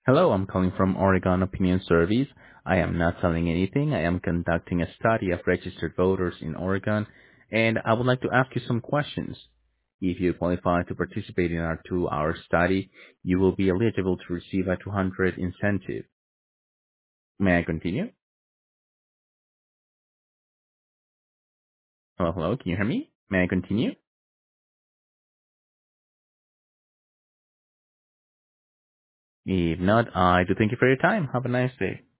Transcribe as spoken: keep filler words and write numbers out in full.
Hello, I'm calling from Oregon Opinion Service. I am not selling anything. I am conducting a study of registered voters in Oregon, and I would like to ask you some questions. If you qualify to participate in our two-hour study, you will be eligible to receive a two hundred dollars incentive. May I continue? Hello, hello, can you hear me? May I continue? If not, I do thank you for your time. Have a nice day.